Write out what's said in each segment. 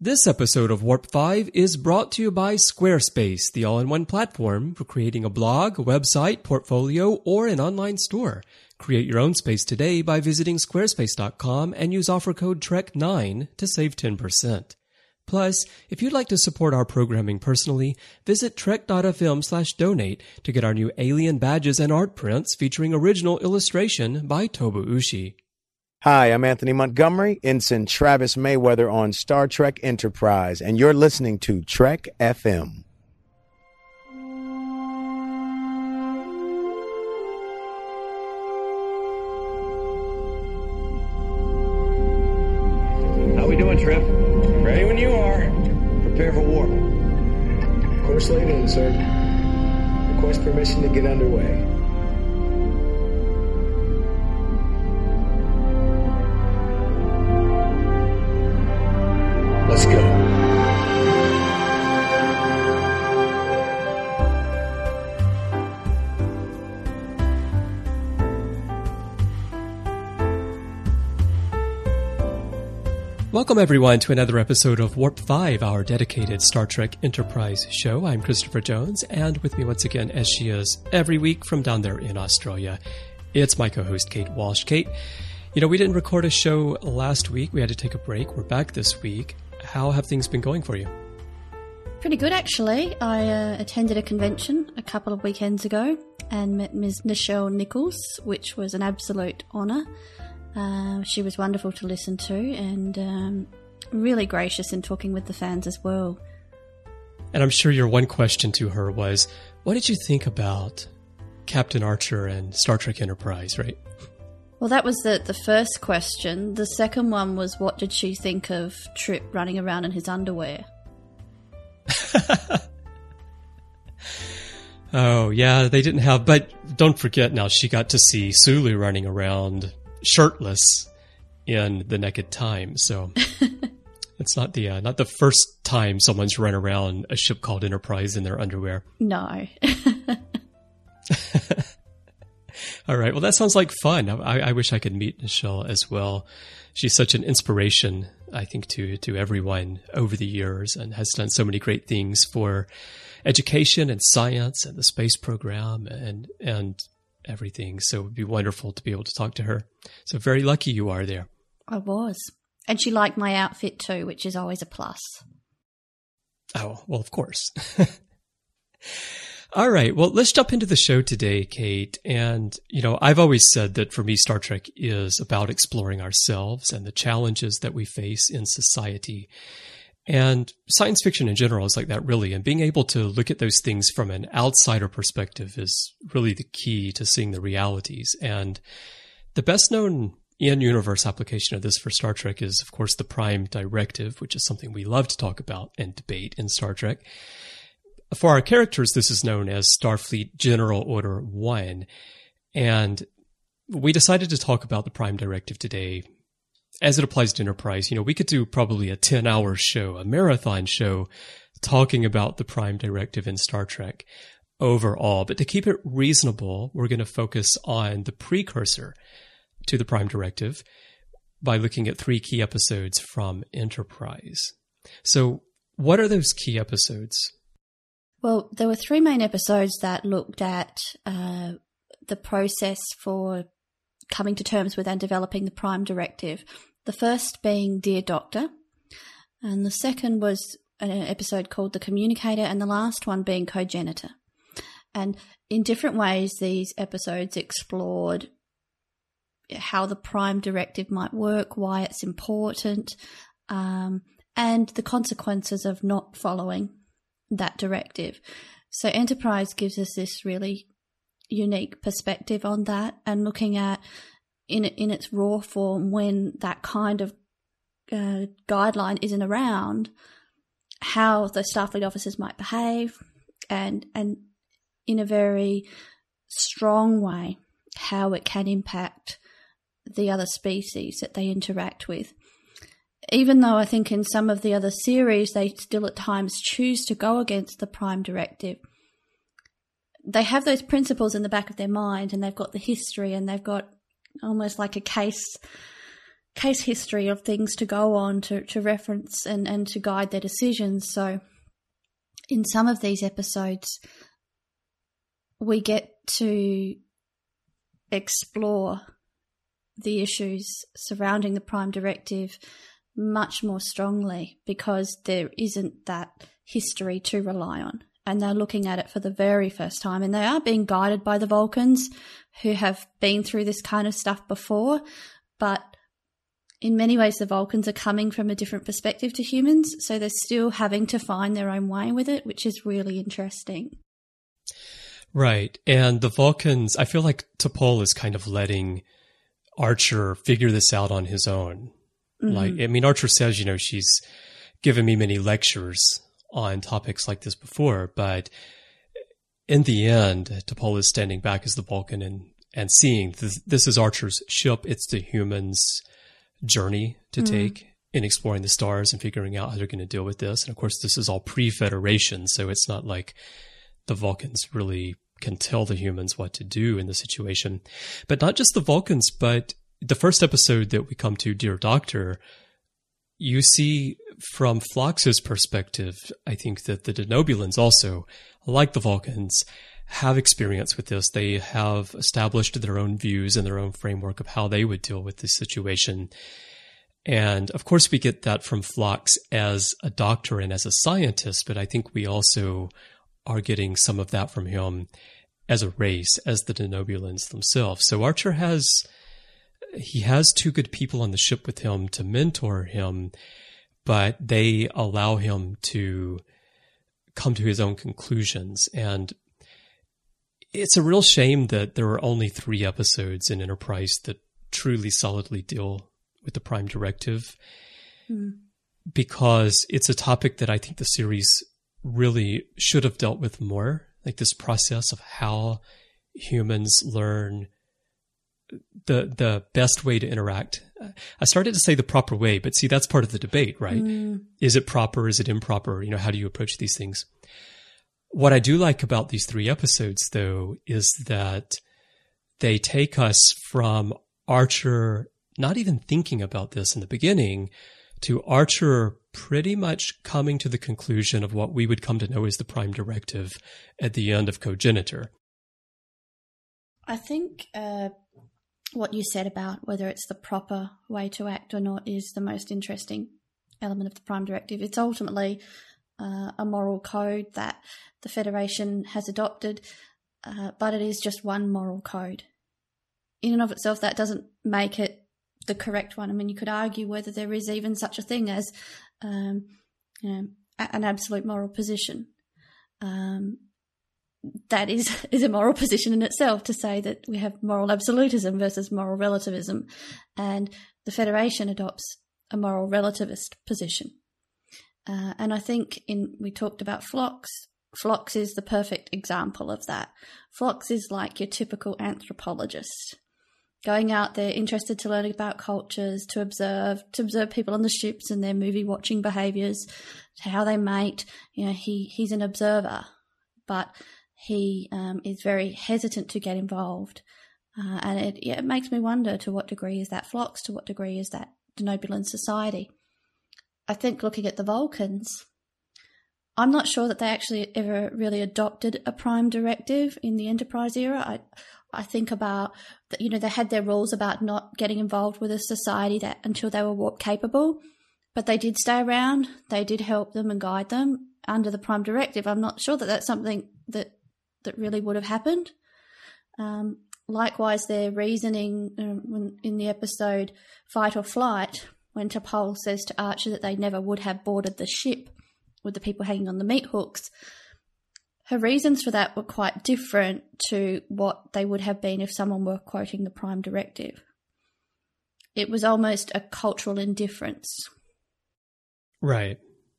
This episode of Warp 5 is brought to you by Squarespace, the all-in-one platform for creating a blog, a website, portfolio, or an online store. Create your own space today by visiting squarespace.com and use offer code TREK9 to save 10%. Plus, if you'd like to support our programming personally, visit trek.fm/donate to get our new alien badges and art prints featuring original illustration by Tobu Ushi. Hi, I'm Anthony Montgomery, Ensign Travis Mayweather on Star Trek Enterprise, and you're listening to Trek FM. How we doing, Trip? Ready when you are. Prepare for warp. Course laid in, sir. Request permission to get underway. Let's go. Welcome everyone to another episode of Warp 5, our dedicated Star Trek Enterprise show. I'm Christopher Jones, and with me once again, as she is every week from down there in Australia, it's my co-host Kate Walsh. Kate, we didn't record a show last week. We had to take a break. We're back this week. How have things been going for you? Pretty good, actually. I attended a convention a couple of weekends ago and met Ms. Nichelle Nichols, which was an absolute honour. She was wonderful to listen to and really gracious in talking with the fans as well. And I'm sure your one question to her was, what did you think about Captain Archer and Star Trek Enterprise, right? Well, that was the first question. The second one was, what did she think of Trip running around in his underwear? Oh, yeah, they didn't have... But don't forget now, she got to see Sulu running around shirtless in The Naked Time, so it's not the first time someone's run around a ship called Enterprise in their underwear. No. All right. Well, that sounds like fun. I wish I could meet Nichelle as well. She's such an inspiration, I think, to everyone over the years and has done so many great things for education and science and the space program and everything. So it would be wonderful to be able to talk to her. So very lucky you are there. I was. And she liked my outfit too, which is always a plus. Oh, well, of course. All right. Well, let's jump into the show today, Kate. And, I've always said that for me, Star Trek is about exploring ourselves and the challenges that we face in society. And science fiction in general is like that, really. And being able to look at those things from an outsider perspective is really the key to seeing the realities. And the best known in-universe application of this for Star Trek is, of course, the Prime Directive, which is something we love to talk about and debate in Star Trek. For our characters, this is known as Starfleet General Order 1. And we decided to talk about the Prime Directive today as it applies to Enterprise. We could do probably a 10-hour show, a marathon show, talking about the Prime Directive in Star Trek overall. But to keep it reasonable, we're going to focus on the precursor to the Prime Directive by looking at 3 key episodes from Enterprise. So what are those key episodes? Well, there were 3 main episodes that looked at the process for coming to terms with and developing the Prime Directive. The first being Dear Doctor, and the second was an episode called The Communicator, and the last one being Cogenitor. And in different ways, these episodes explored how the Prime Directive might work, why it's important, and the consequences of not following that directive. So Enterprise gives us this really unique perspective on that, and looking at in its raw form when that kind of guideline isn't around, how the Starfleet officers might behave, and in a very strong way how it can impact the other species that they interact with. Even though I think in some of the other series they still at times choose to go against the Prime Directive, they have those principles in the back of their mind, and they've got the history, and they've got almost like a case case history of things to go on, to reference and to guide their decisions. So in some of these episodes, we get to explore the issues surrounding the Prime Directive much more strongly because there isn't that history to rely on. And they're looking at it for the very first time. And they are being guided by the Vulcans who have been through this kind of stuff before. But in many ways, the Vulcans are coming from a different perspective to humans. So they're still having to find their own way with it, which is really interesting. Right. And the Vulcans, I feel like T'Pol is kind of letting Archer figure this out on his own. Mm-hmm. Like, I mean, Archer says, she's given me many lectures on topics like this before, but in the end, T'Pol is standing back as the Vulcan and seeing this is Archer's ship. It's the humans' journey to take in exploring the stars and figuring out how they're going to deal with this. And of course, this is all pre-Federation, so it's not like the Vulcans really can tell the humans what to do in the situation. But not just the Vulcans, but the first episode that we come to, Dear Doctor, you see from Phlox's perspective, I think that the Denobulans also, like the Vulcans, have experience with this. They have established their own views and their own framework of how they would deal with this situation. And of course, we get that from Phlox as a doctor and as a scientist, but I think we also are getting some of that from him as a race, as the Denobulans themselves. So Archer has two good people on the ship with him to mentor him, but they allow him to come to his own conclusions. And it's a real shame that there are only 3 episodes in Enterprise that truly solidly deal with the Prime Directive, because it's a topic that I think the series really should have dealt with more, like this process of how humans learn the best way to interact. I started to say the proper way, but see, that's part of the debate, right? Is it proper? Is it improper? How do you approach these things? What I do like about these 3 episodes, though, is that they take us from Archer not even thinking about this in the beginning to Archer pretty much coming to the conclusion of what we would come to know as the Prime Directive at the end of Cogenitor. I think what you said about whether it's the proper way to act or not is the most interesting element of the Prime Directive. It's ultimately a moral code that the Federation has adopted, but it is just one moral code. In and of itself, that doesn't make it the correct one. I mean, you could argue whether there is even such a thing as an absolute moral position. That is a moral position in itself, to say that we have moral absolutism versus moral relativism, and the Federation adopts a moral relativist position. And I think we talked about Phlox. Phlox is the perfect example of that. Phlox is like your typical anthropologist, going out there interested to learn about cultures, to observe people on the ships and their movie-watching behaviours, how they mate. He's an observer, but he is very hesitant to get involved. And it makes me wonder, to what degree is that Phlox? To what degree is that Denobulan society? I think looking at the Vulcans, I'm not sure that they actually ever really adopted a Prime Directive in the Enterprise era. I think about that, they had their rules about not getting involved with a society that until they were warp capable, but they did stay around. They did help them and guide them under the Prime Directive. I'm not sure that that's something that really would have happened. Likewise, their reasoning in the episode Fight or Flight, when T'Pol says to Archer that they never would have boarded the ship with the people hanging on the meat hooks, her reasons for that were quite different to what they would have been if someone were quoting the Prime Directive. It was almost a cultural indifference. Right.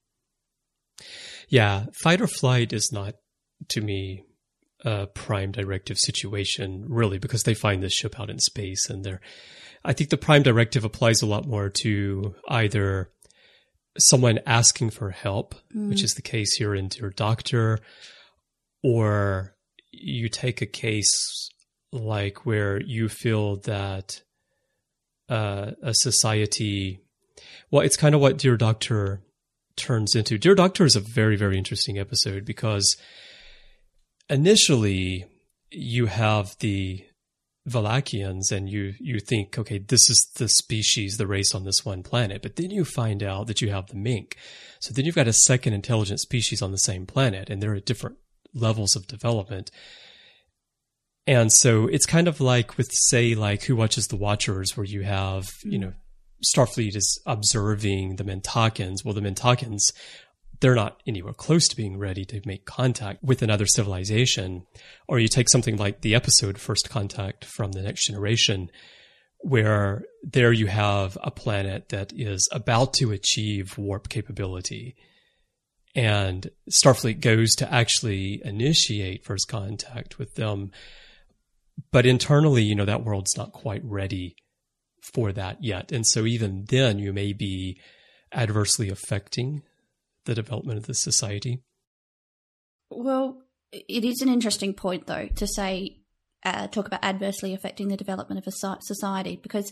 Yeah, Fight or Flight is not, to me, a Prime Directive situation, really, because they find this ship out in space, and I think the Prime Directive applies a lot more to either someone asking for help, which is the case here in Dear Doctor, or you take a case like where you feel that a society. Well, it's kind of what Dear Doctor turns into. Dear Doctor is a very, very interesting episode because initially you have the Valachians and you think, okay, this is the species, the race on this one planet. But then you find out that you have the mink. So then you've got a second intelligent species on the same planet, and they're at different levels of development. And so it's kind of like with, say, like Who Watches the Watchers, where you have, Starfleet is observing the Mintakans. Well, the Mintakans, they're not anywhere close to being ready to make contact with another civilization. Or you take something like the episode First Contact from The Next Generation, where there you have a planet that is about to achieve warp capability. And Starfleet goes to actually initiate first contact with them. But internally, that world's not quite ready for that yet. And so even then, you may be adversely affecting the development of the society. Well, it is an interesting point, though, to say, talk about adversely affecting the development of a society, because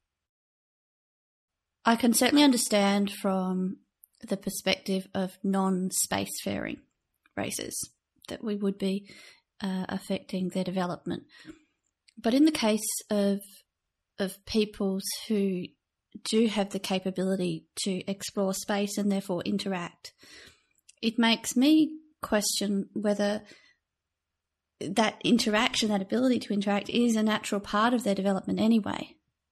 I can certainly understand from the perspective of non-spacefaring races that we would be affecting their development. But in the case of peoples who do have the capability to explore space and therefore interact, it makes me question whether that interaction, that ability to interact, is a natural part of their development anyway.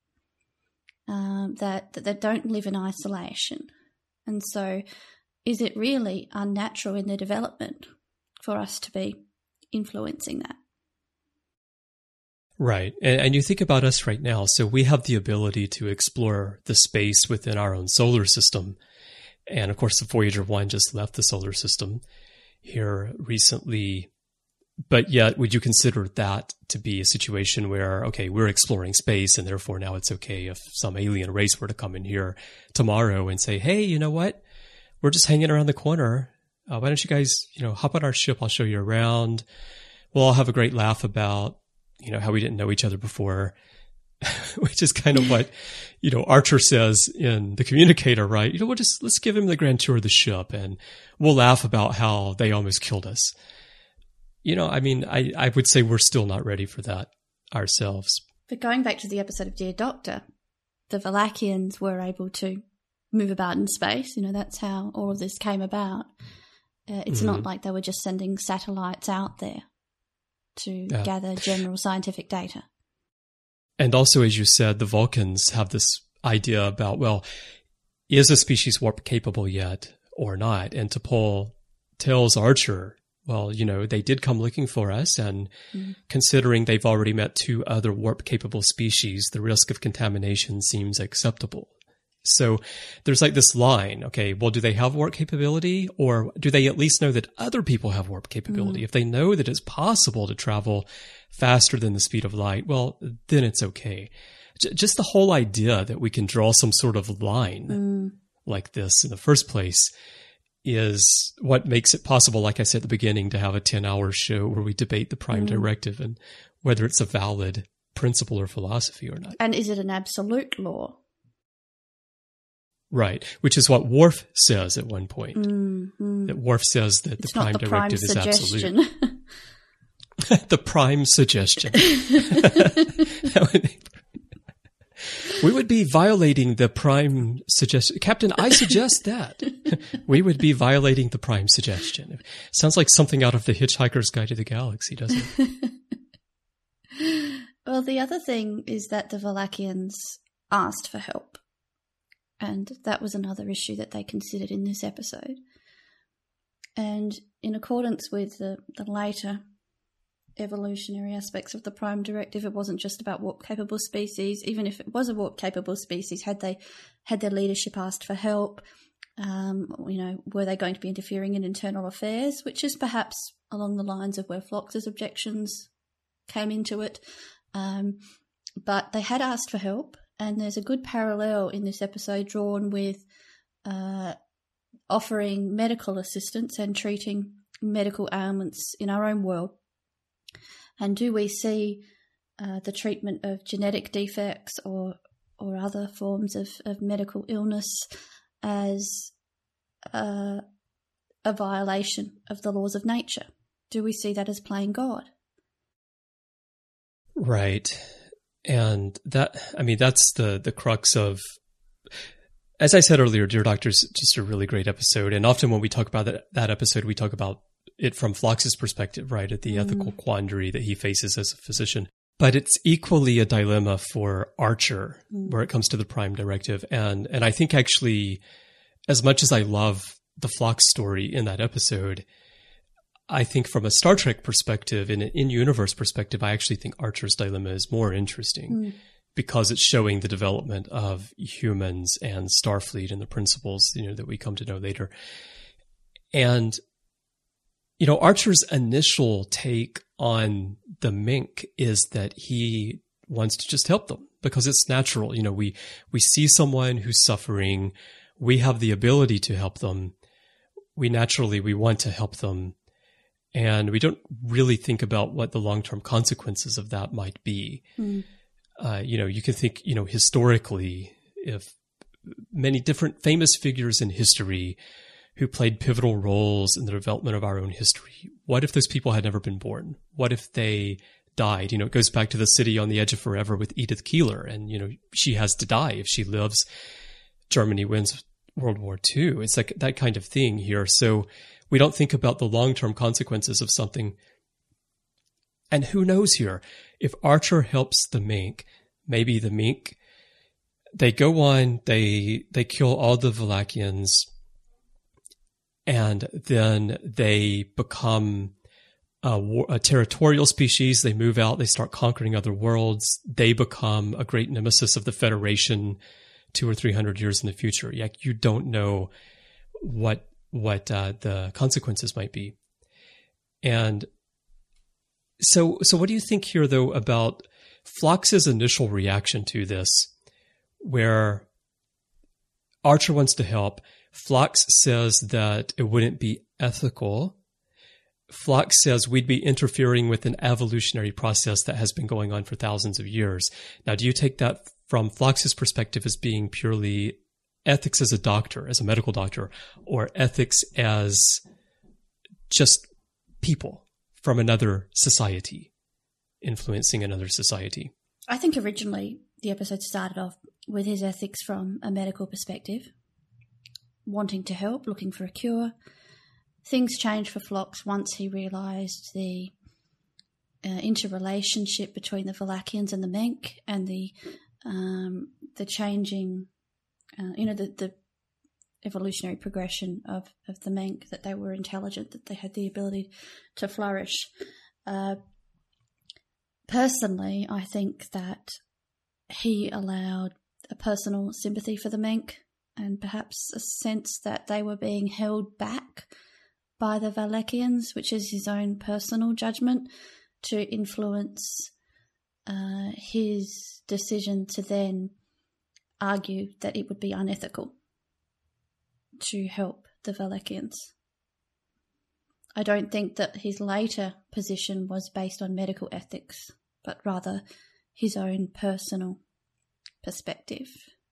That they don't live in isolation. And so is it really unnatural in their development for us to be influencing that? Right. And you think about us right now. So we have the ability to explore the space within our own solar system. And of course, the Voyager 1 just left the solar system here recently. But yet, would you consider that to be a situation where, okay, we're exploring space and therefore now it's okay if some alien race were to come in here tomorrow and say, hey, you know what? We're just hanging around the corner. Why don't you guys, hop on our ship? I'll show you around. We'll all have a great laugh about, how we didn't know each other before, which is kind of what, Archer says in The Communicator, right? Let's give him the grand tour of the ship and we'll laugh about how they almost killed us. I would say we're still not ready for that ourselves. But going back to the episode of Dear Doctor, the Valachians were able to move about in space. That's how all of this came about. It's not like they were just sending satellites out there to gather general scientific data. And also, as you said, the Vulcans have this idea about, well, is a species warp capable yet or not? And T'Pol tells Archer, well, they did come looking for us, and considering they've already met 2 other warp-capable species, the risk of contamination seems acceptable. So there's like this line, okay, well, do they have warp capability, or do they at least know that other people have warp capability? If they know that it's possible to travel faster than the speed of light, well, then it's okay. Just the whole idea that we can draw some sort of line like this in the first place is what makes it possible, like I said at the beginning, to have a 10-hour show where we debate the Prime Directive and whether it's a valid principle or philosophy or not. And is it an absolute law? Right, which is what Worf says at one point. That Worf says that the Prime Directive is absolute. The Prime Suggestion. We would be violating the Prime Suggestion. Captain, I suggest that. We would be violating the Prime Suggestion. Sounds like something out of The Hitchhiker's Guide to the Galaxy, doesn't it? Well, the other thing is that the Valachians asked for help. And that was another issue that they considered in this episode. And in accordance with the later evolutionary aspects of the Prime Directive, it wasn't just about warp-capable species. Even if it was a warp-capable species, had their leadership asked for help? Were they going to be interfering in internal affairs? Which is perhaps along the lines of where Phlox's objections came into it. But they had asked for help, and there's a good parallel in this episode drawn with offering medical assistance and treating medical ailments in our own world. And do we see the treatment of genetic defects or or other forms of medical illness as a violation of the laws of nature? Do we see that as playing God? Right. And that's the crux of, as I said earlier, Dear Doctor is just a really great episode. And often when we talk about that episode, we talk about it from Phlox's perspective, right, at the ethical quandary that he faces as a physician. But it's equally a dilemma for Archer where it comes to the Prime Directive. And I think actually, as much as I love the Phlox story in that episode, I think from a Star Trek perspective, in an in-universe perspective, I actually think Archer's dilemma is more interesting because it's showing the development of humans and Starfleet and the principles, that we come to know later. And, Archer's initial take on the Mink is that he wants to just help them because it's natural. We see someone who's suffering. We have the ability to help them. We want to help them. And we don't really think about what the long-term consequences of that might be. You can think, historically, if many different famous figures in history who played pivotal roles in the development of our own history, what if those people had never been born? What if they died? It goes back to The City on the Edge of Forever with Edith Keeler. And, she has to die. If she lives, Germany wins World War II. It's like that kind of thing here. So we don't think about the long-term consequences of something. And who knows here? If Archer helps the Mink, maybe the Mink, they go on, they kill all the Valakians, and then they become a territorial species. They move out, they start conquering other worlds. They become a great nemesis of the Federation 200 or 300 years in the future. You don't know what the consequences might be. And so what do you think here, though, about Phlox's initial reaction to this, where Archer wants to help? Phlox says that it wouldn't be ethical. Phlox says we'd be interfering with an evolutionary process that has been going on for thousands of years. Now, do you take that from Phlox's perspective as being purely ethics as a doctor, as a medical doctor, or ethics as just people from another society influencing another society? I think originally the episode started off with his ethics from a medical perspective, wanting to help, looking for a cure. Things changed for Phlox once he realised the interrelationship between the Valakians and the Mink, and the changing, the evolutionary progression of the Mink, that they were intelligent, that they had the ability to flourish. Personally, I think that he allowed a personal sympathy for the Mink and perhaps a sense that they were being held back by the Valakians, which is his own personal judgment, to influence his decision to then argue that it would be unethical to help the Valakians. I don't think that his later position was based on medical ethics, but rather his own personal perspective.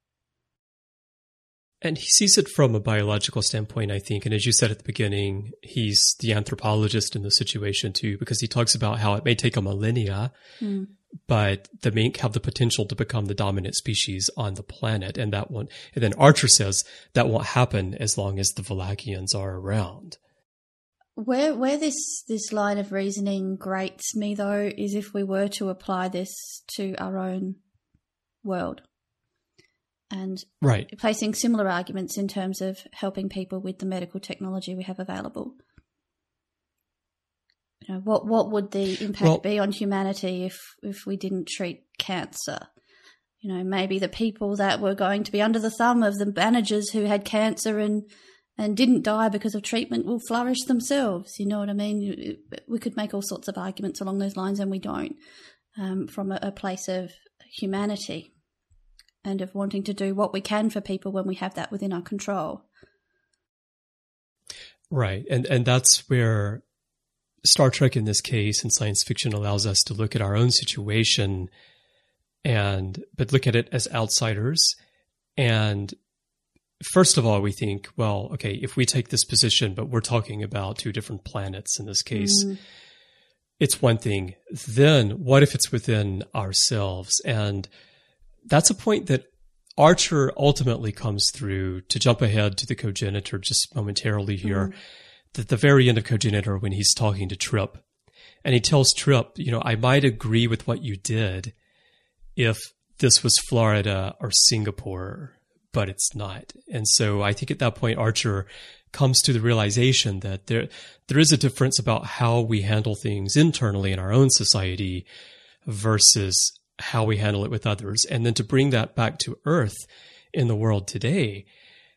And he sees it from a biological standpoint, I think. And as you said at the beginning, he's the anthropologist in the situation too, because he talks about how it may take a millennia, but the Mink have the potential to become the dominant species on the planet. And that won't, and then Archer says that won't happen as long as the Valakians are around. Where this line of reasoning grates me, though, is if we were to apply this to our own world. And right, placing similar arguments in terms of helping people with the medical technology we have available. What would the impact be on humanity if we didn't treat cancer? Maybe the people that were going to be under the thumb of the managers who had cancer and didn't die because of treatment will flourish themselves. You know what I mean? We could make all sorts of arguments along those lines, and we don't, from a place of humanity and of wanting to do what we can for people when we have that within our control. Right. And that's where Star Trek in this case and science fiction allows us to look at our own situation but look at it as outsiders. And first of all, we think, well, okay, if we take this position, but we're talking about two different planets in this case, it's one thing. Then what if it's within ourselves? And that's a point that Archer ultimately comes through. To jump ahead to the Cogenitor just momentarily here, at the very end of Cogenitor, when he's talking to Trip, and he tells Trip, I might agree with what you did if this was Florida or Singapore, but it's not. And so I think at that point, Archer comes to the realization that there is a difference about how we handle things internally in our own society versus how we handle it with others. And then to bring that back to Earth in the world today,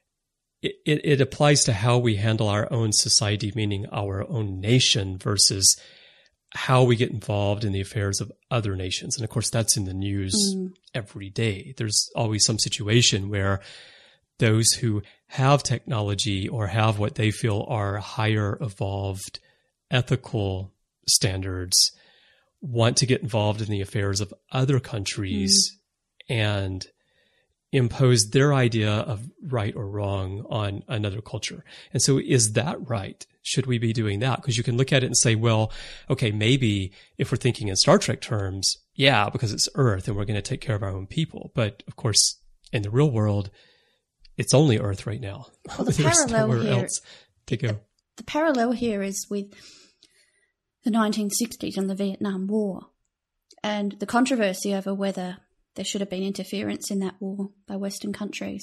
it applies to how we handle our own society, meaning our own nation, versus how we get involved in the affairs of other nations. And of course, that's in the news every day. There's always some situation where those who have technology or have what they feel are higher evolved ethical standards want to get involved in the affairs of other countries and impose their idea of right or wrong on another culture. And so is that right? Should we be doing that? Because you can look at it and say, well, okay, maybe if we're thinking in Star Trek terms, yeah, because it's Earth and we're going to take care of our own people. But of course, in the real world, it's only Earth right now. Well, the parallel here, else to go. The parallel here is with the 1960s and the Vietnam War and the controversy over whether there should have been interference in that war by Western countries.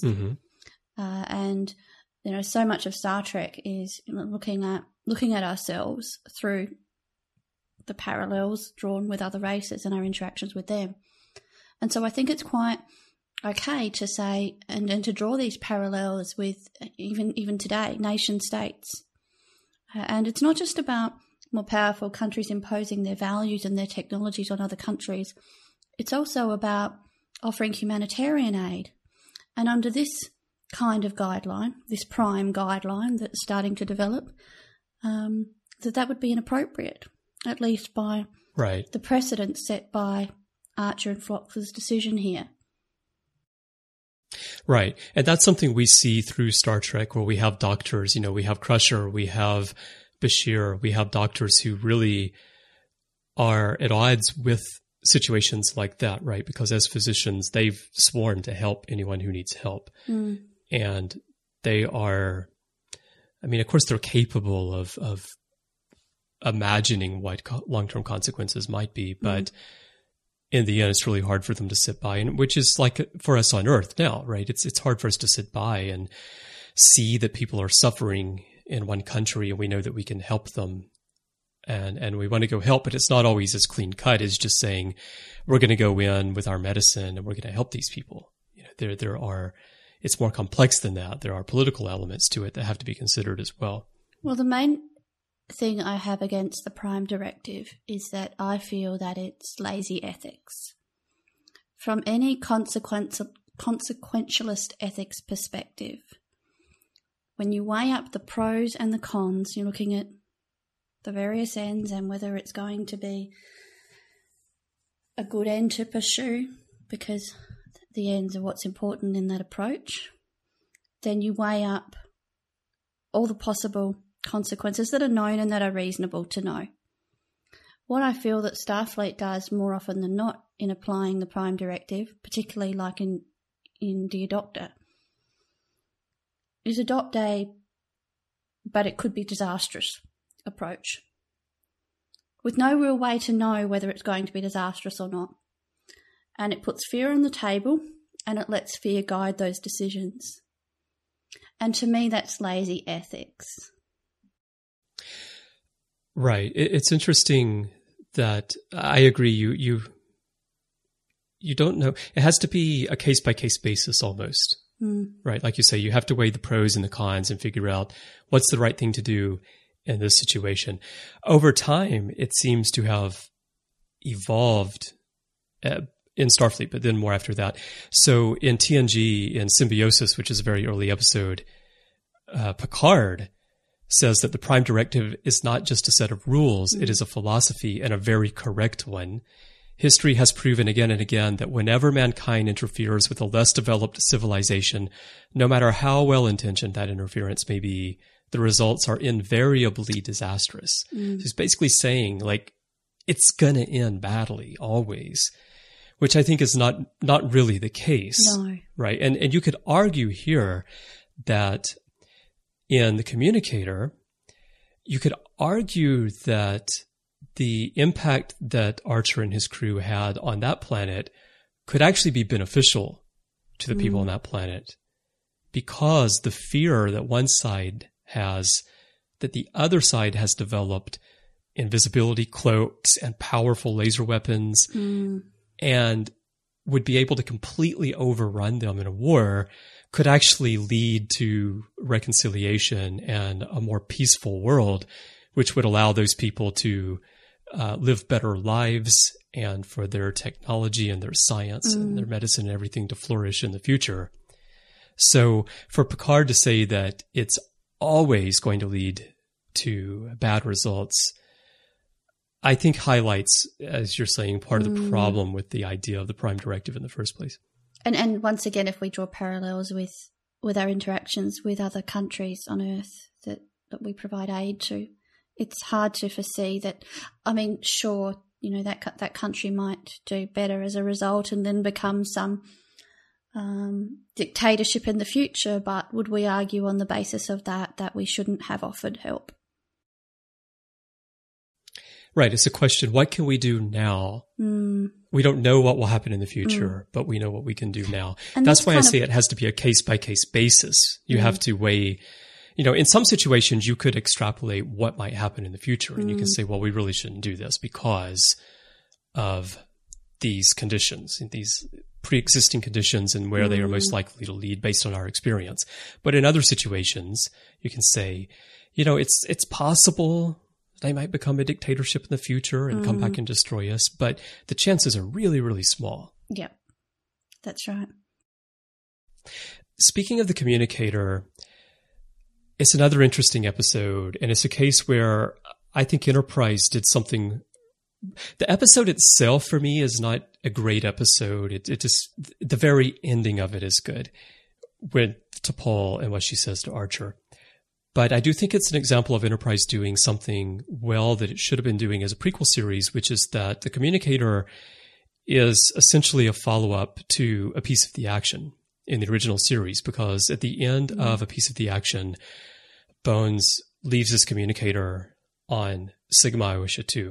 And, so much of Star Trek is looking at ourselves through the parallels drawn with other races and our interactions with them. And so I think it's quite okay to say and to draw these parallels with even today, nation states. And it's not just about more powerful countries imposing their values and their technologies on other countries. It's also about offering humanitarian aid. And under this kind of guideline, this prime guideline that's starting to develop, that would be inappropriate, at least by the precedent set by Archer and Phlox's decision here. Right. And that's something we see through Star Trek, where we have doctors, we have Crusher, we have Bashir, we have doctors who really are at odds with situations like that, right? Because as physicians, they've sworn to help anyone who needs help. And they are, of course, they're capable of imagining what long-term consequences might be, but in the end, it's really hard for them to sit by, and which is like for us on Earth now, right? It's hard for us to sit by and see that people are suffering in one country, and we know that we can help them, and we want to go help, but it's not always as clean cut as just saying we're going to go in with our medicine and we're going to help these people. It's more complex than that. There are political elements to it that have to be considered as well. Well, the main thing I have against the Prime Directive is that I feel that it's lazy ethics. From any consequentialist ethics perspective, when you weigh up the pros and the cons, you're looking at the various ends and whether it's going to be a good end to pursue, because the ends are what's important in that approach. Then you weigh up all the possible consequences that are known and that are reasonable to know. What I feel that Starfleet does more often than not in applying the Prime Directive, particularly like in Dear Doctor, is adopt but it could be disastrous approach, with no real way to know whether it's going to be disastrous or not. And it puts fear on the table and it lets fear guide those decisions. And to me, that's lazy ethics. Right. It's interesting that I agree. You don't know. It has to be a case-by-case basis almost. Right. Like you say, you have to weigh the pros and the cons and figure out what's the right thing to do in this situation. Over time, it seems to have evolved in Starfleet, but then more after that. So in TNG, in Symbiosis, which is a very early episode, Picard says that the Prime Directive is not just a set of rules, it is a philosophy and a very correct one. History has proven again and again that whenever mankind interferes with a less developed civilization, no matter how well-intentioned that interference may be, the results are invariably disastrous. So he's basically saying, like, it's going to end badly always, which I think is not really the case. No. Right? And you could argue here that in The Communicator, you could argue that the impact that Archer and his crew had on that planet could actually be beneficial to the people on that planet, because the fear that one side has, that the other side has developed invisibility cloaks and powerful laser weapons and would be able to completely overrun them in a war, could actually lead to reconciliation and a more peaceful world, which would allow those people to live better lives and for their technology and their science and their medicine and everything to flourish in the future. So for Picard to say that it's always going to lead to bad results, I think highlights, as you're saying, part of the problem with the idea of the Prime Directive in the first place. And once again, if we draw parallels with our interactions with other countries on Earth that we provide aid to, it's hard to foresee that. I mean, sure, that country might do better as a result and then become some dictatorship in the future, but would we argue on the basis of that we shouldn't have offered help? Right. It's a question, what can we do now? We don't know what will happen in the future, but we know what we can do now. And that's why I say it has to be a case-by-case basis. You have to weigh, in some situations you could extrapolate what might happen in the future. And you can say, well, we really shouldn't do this because of these conditions, these pre-existing conditions and where they are most likely to lead based on our experience. But in other situations, you can say, it's possible they might become a dictatorship in the future and come back and destroy us, but the chances are really, really small. Yeah, that's right. Speaking of The Communicator, it's another interesting episode, and it's a case where I think Enterprise did something. The episode itself, for me, is not a great episode. It just, the very ending of it is good, with T'Pol and what she says to Archer. But I do think it's an example of Enterprise doing something well that it should have been doing as a prequel series, which is that The Communicator is essentially a follow-up to A Piece of the Action in the original series, because at the end of A Piece of the Action, Bones leaves his communicator on Sigma Iotia 2.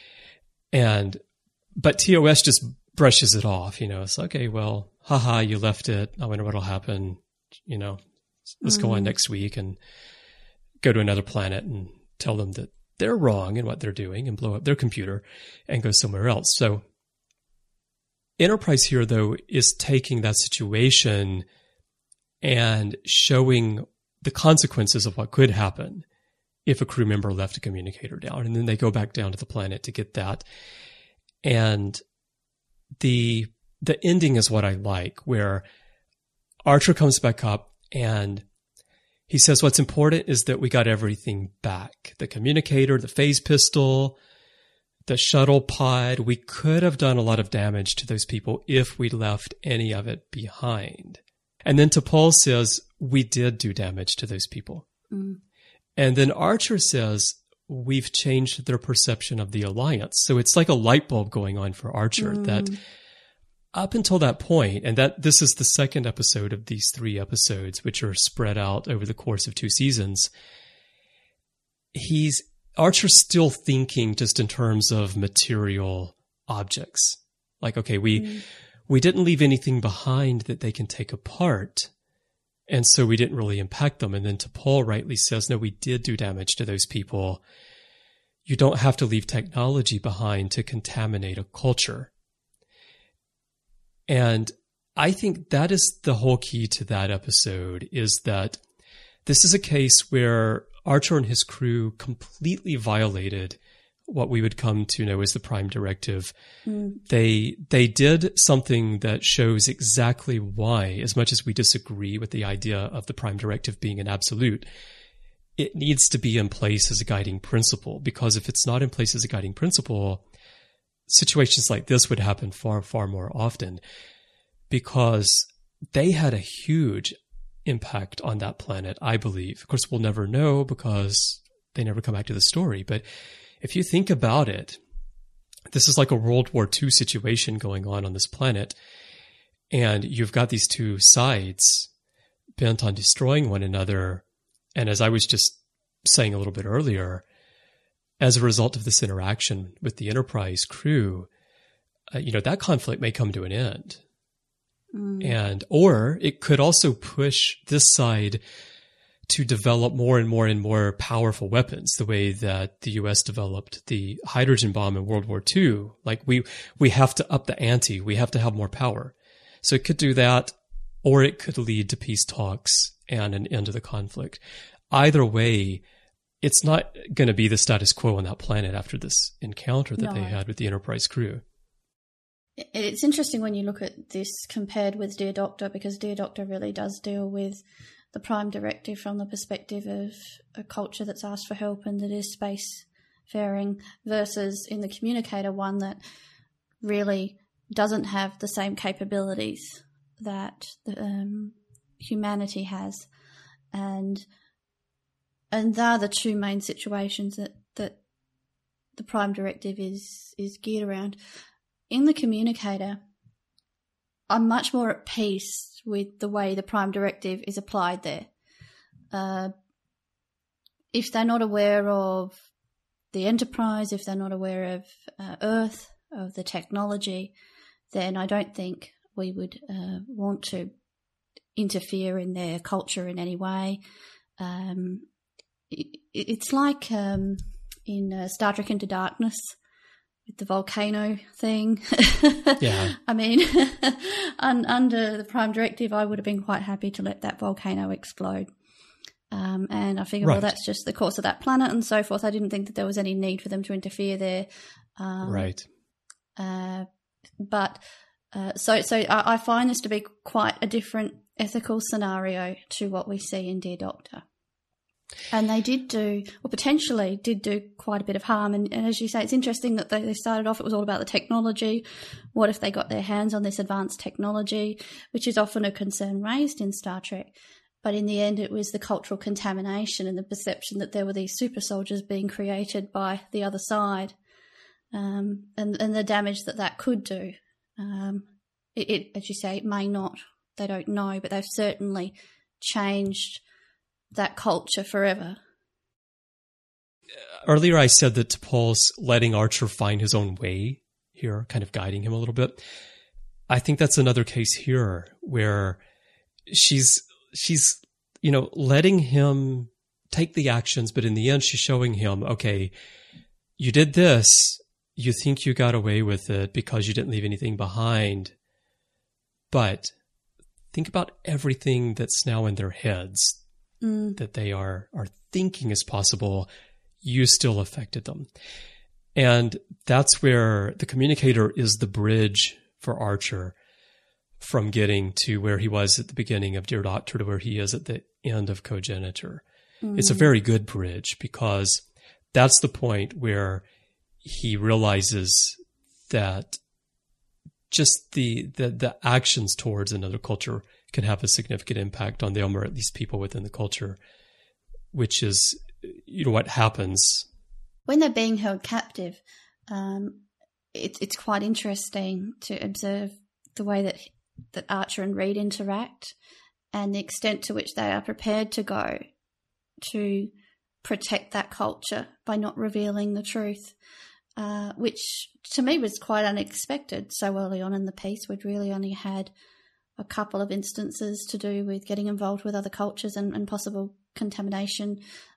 But TOS just brushes it off, It's okay, well, haha, you left it. I wonder what'll happen. Let's go on next week and go to another planet and tell them that they're wrong in what they're doing and blow up their computer and go somewhere else. So Enterprise here, though, is taking that situation and showing the consequences of what could happen if a crew member left a communicator down. And then they go back down to the planet to get that. And the ending is what I like, where Archer comes back up and he says what's important is that we got everything back. The communicator, the phase pistol, the shuttle pod. We could have done a lot of damage to those people if we left any of it behind. And then T'Pol says, we did do damage to those people. And then Archer says, we've changed their perception of the Alliance. So it's like a light bulb going on for Archer that up until that point, and that this is the second episode of these 3 episodes, which are spread out over the course of 2 seasons, Archer's still thinking just in terms of material objects. Like, okay, we didn't leave anything behind that they can take apart, and so we didn't really impact them. And then T'Pol rightly says, no, we did do damage to those people. You don't have to leave technology behind to contaminate a culture. And I think that is the whole key to that episode, is that this is a case where Archer and his crew completely violated what we would come to know as the Prime Directive. They did something that shows exactly why, as much as we disagree with the idea of the Prime Directive being an absolute, it needs to be in place as a guiding principle, because if it's not in place as a guiding principle, situations like this would happen far, far more often because they had a huge impact on that planet, I believe. Of course, we'll never know because they never come back to the story. But if you think about it, this is like a World War II situation going on this planet. And you've got these two sides bent on destroying one another. And as I was just saying a little bit earlier, as a result of this interaction with the Enterprise crew, that conflict may come to an end. Or it could also push this side to develop more and more and more powerful weapons, the way that the U.S. developed the hydrogen bomb in World War II. Like we have to up the ante. We have to have more power. So it could do that, or it could lead to peace talks and an end to the conflict. Either way, it's not going to be the status quo on that planet after this encounter that they had with the Enterprise crew. It's interesting when you look at this compared with Dear Doctor, because Dear Doctor really does deal with the Prime Directive from the perspective of a culture that's asked for help and that is spacefaring, versus in the Communicator, one that really doesn't have the same capabilities that humanity has. And they're the two main situations that the Prime Directive is geared around. In the Communicator, I'm much more at peace with the way the Prime Directive is applied there. If they're not aware of the Enterprise, if they're not aware of Earth, of the technology, then I don't think we would want to interfere in their culture in any way. It's like in Star Trek Into Darkness, with the volcano thing. Yeah. I mean, under the Prime Directive, I would have been quite happy to let that volcano explode. And I figured, well, that's just the course of that planet and so forth. I didn't think that there was any need for them to interfere there. Right. But so I find this to be quite a different ethical scenario to what we see in Dear Doctor. And they potentially did do quite a bit of harm. And as you say, it's interesting that they started off, it was all about the technology. What if they got their hands on this advanced technology, which is often a concern raised in Star Trek. But in the end, it was the cultural contamination and the perception that there were these super soldiers being created by the other side, and the damage that could do. It, as you say, it may not. They don't know, but they've certainly changed that culture forever. Earlier I said that T'Pol's letting Archer find his own way here, kind of guiding him a little bit. I think that's another case here where she's letting him take the actions, but in the end she's showing him, okay, you did this, you think you got away with it because you didn't leave anything behind, but think about everything that's now in their heads that they are thinking is possible. You still affected them. And that's where the Communicator is the bridge for Archer from getting to where he was at the beginning of Dear Doctor to where he is at the end of Cogenitor. It's a very good bridge because that's the point where he realizes that just the actions towards another culture can have a significant impact on them, or at least people within the culture, which is, what happens when they're being held captive. It's quite interesting to observe the way that Archer and Reed interact and the extent to which they are prepared to go to protect that culture by not revealing the truth, which to me was quite unexpected so early on in the piece. We'd really only had a couple of instances to do with getting involved with other cultures and possible contamination.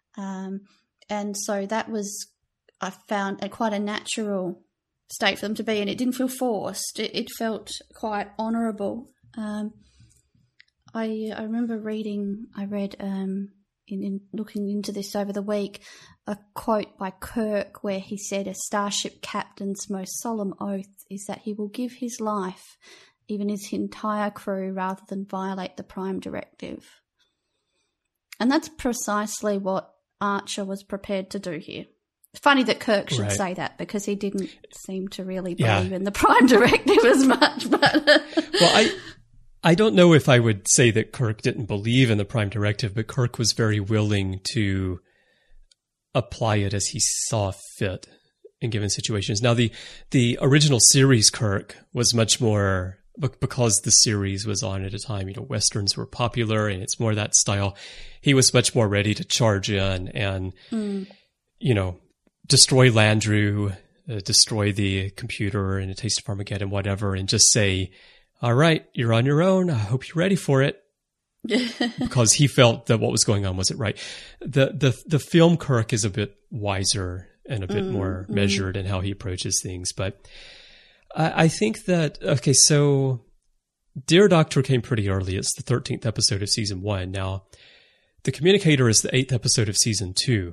And so that was, I found, quite a natural state for them to be in. It didn't feel forced. It felt quite honourable. I remember I read in looking into this over the week, a quote by Kirk where he said a starship captain's most solemn oath is that he will give his life, even his entire crew, rather than violate the Prime Directive. And that's precisely what Archer was prepared to do here. Funny that Kirk should say that, because he didn't seem to really believe in the Prime Directive as much. But well, I don't know if I would say that Kirk didn't believe in the Prime Directive, but Kirk was very willing to apply it as he saw fit in given situations. Now, the original series Kirk was much more, because the series was on at a time, Westerns were popular and it's more that style. He was much more ready to charge in and, destroy Landru, destroy the computer in A Taste of Armageddon, whatever, and just say, all right, you're on your own. I hope you're ready for it. Because he felt that what was going on wasn't right. The film Kirk is a bit wiser and a bit more measured in how he approaches things. But I think that, okay, so Dear Doctor came pretty early. It's the 13th episode of season 1. Now, The Communicator is the 8th episode of season 2.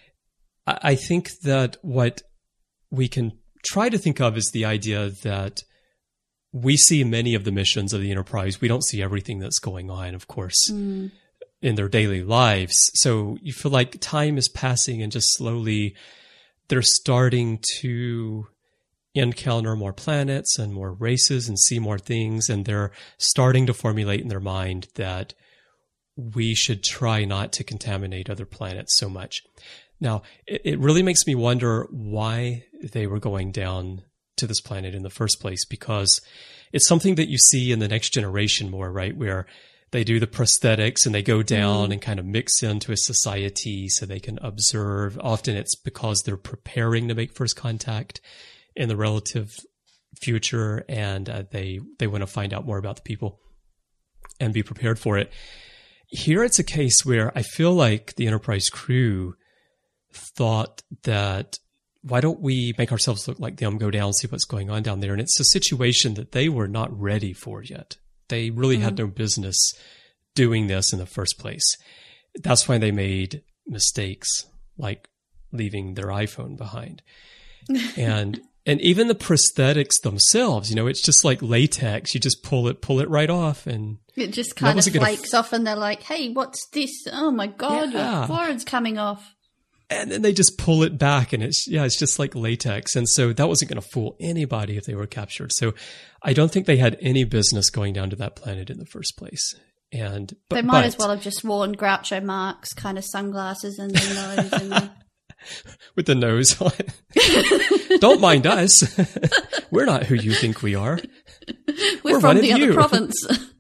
I think that what we can try to think of is the idea that we see many of the missions of the Enterprise. We don't see everything that's going on, of course, in their daily lives. So you feel like time is passing and just slowly they're starting to encounter more planets and more races and see more things. And they're starting to formulate in their mind that we should try not to contaminate other planets so much. Now, it really makes me wonder why they were going down to this planet in the first place, because it's something that you see in the Next Generation more, right? Where they do the prosthetics and they go down and kind of mix into a society so they can observe. Often it's because they're preparing to make first contact in the relative future, and they want to find out more about the people and be prepared for it. Here it's a case where I feel like the Enterprise crew thought that, why don't we make ourselves look like them, go down, see what's going on down there? And it's a situation that they were not ready for yet. They really had no business doing this in the first place. That's why they made mistakes, like leaving their iPhone behind. And even the prosthetics themselves, it's just like latex. You just pull it right off, and it just kind of flakes off, and they're like, hey, what's this? Oh my God, your forehead's coming off. And then they just pull it back, and it's just like latex. And so that wasn't going to fool anybody if they were captured. So I don't think they had any business going down to that planet in the first place. And they might as well have just worn Groucho Marx kind of sunglasses and the nose and with the nose on. Don't mind us. We're not who you think we are. We're from the other province.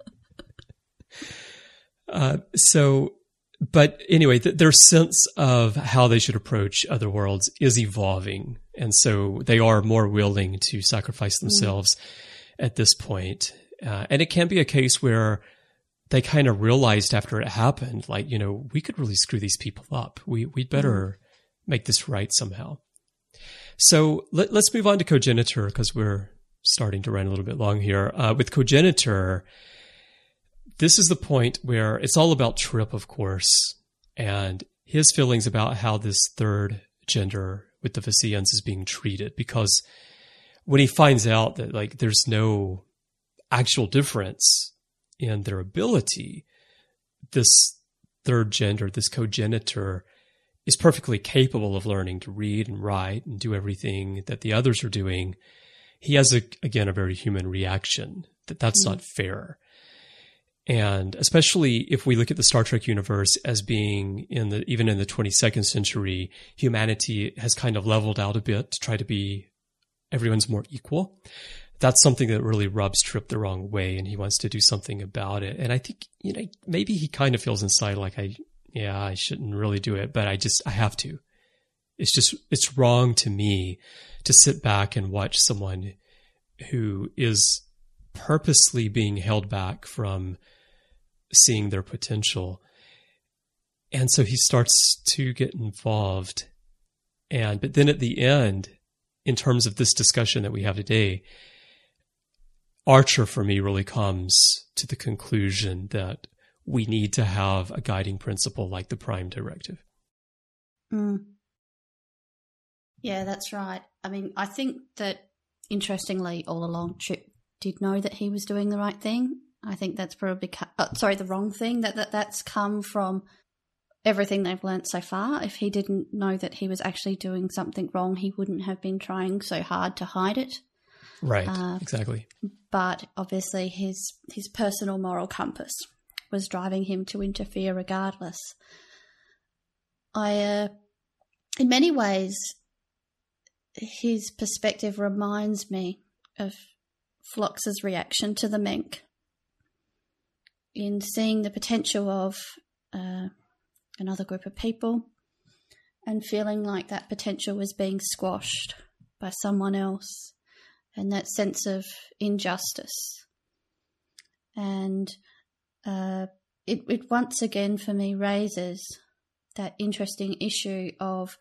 But anyway, their sense of how they should approach other worlds is evolving. And so they are more willing to sacrifice themselves at this point. And it can be a case where they kind of realized after it happened, like, we could really screw these people up. We'd better make this right somehow. So let's move on to Cogenitor, because we're starting to run a little bit long here. With Cogenitor, this is the point where it's all about Trip, of course, and his feelings about how this third gender with the Viseans is being treated. Because when he finds out that, like, there's no actual difference in their ability, this third gender, this Cogenitor, is perfectly capable of learning to read and write and do everything that the others are doing. He has, again, a very human reaction that's not fair. And especially if we look at the Star Trek universe as being even in the 22nd century, humanity has kind of leveled out a bit to try to be everyone's more equal. That's something that really rubs Trip the wrong way, and he wants to do something about it. And I think, maybe he kind of feels inside like, I shouldn't really do it, but I have to. It's wrong to me to sit back and watch someone who is purposely being held back from seeing their potential. And so he starts to get involved. But then at the end, in terms of this discussion that we have today, Archer for me really comes to the conclusion that we need to have a guiding principle like the Prime Directive. Yeah, that's right. I mean, I think that, interestingly, all along, Trip did know that he was doing the right thing. I think that's probably the wrong thing. That's come from everything they've learnt so far. If he didn't know that he was actually doing something wrong, he wouldn't have been trying so hard to hide it. Right, exactly. But obviously his personal moral compass was driving him to interfere regardless. In many ways, his perspective reminds me of Phlox's reaction to the Menk in seeing the potential of another group of people and feeling like that potential was being squashed by someone else, and that sense of injustice. And it once again for me raises that interesting issue of,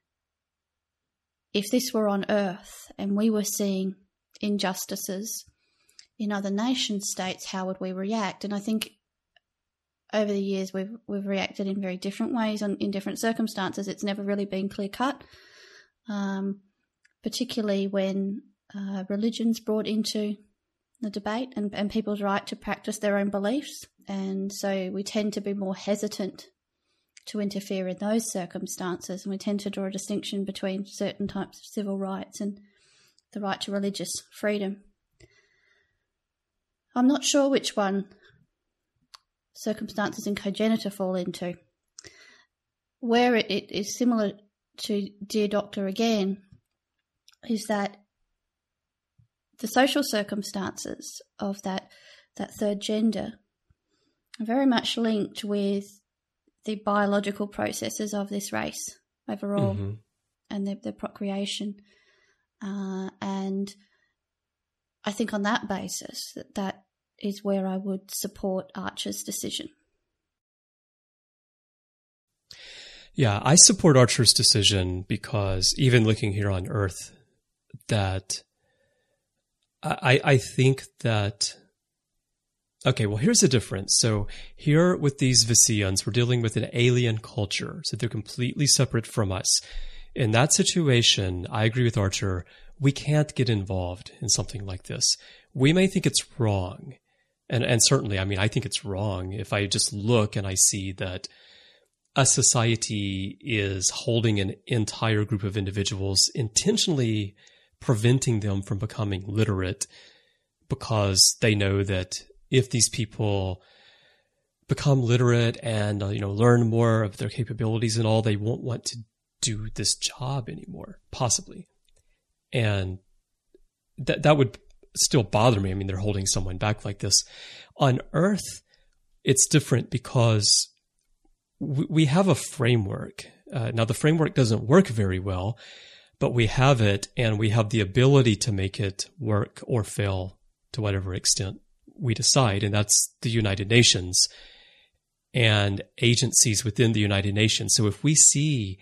if this were on Earth and we were seeing injustices in other nation states, how would we react? And I think over the years we've reacted in very different ways in different circumstances. It's never really been clear cut, particularly when religion's brought into the debate and people's right to practice their own beliefs. And so we tend to be more hesitant to interfere in those circumstances, and we tend to draw a distinction between certain types of civil rights and the right to religious freedom. I'm not sure which one circumstances in Cogenitor fall into. Where it is similar to Dear Doctor again is that the social circumstances of that third gender are very much linked with the biological processes of this race overall, and their procreation. And I think on that basis, that is where I would support Archer's decision. Yeah, I support Archer's decision because even looking here on Earth, that I think that, okay, well, here's the difference. So here with these Viseans, we're dealing with an alien culture, so they're completely separate from us. In that situation, I agree with Archer, we can't get involved in something like this. We may think it's wrong, and certainly, I mean, I think it's wrong if I just look and I see that a society is holding an entire group of individuals, intentionally preventing them from becoming literate because they know that if these people become literate and learn more of their capabilities and all, they won't want to do this job anymore, possibly. And that would still bother me. I mean, they're holding someone back like this. On Earth, it's different because we have a framework. Now, the framework doesn't work very well, but we have it, and we have the ability to make it work or fail to whatever extent we decide, and that's the United Nations and agencies within the United Nations. So if we see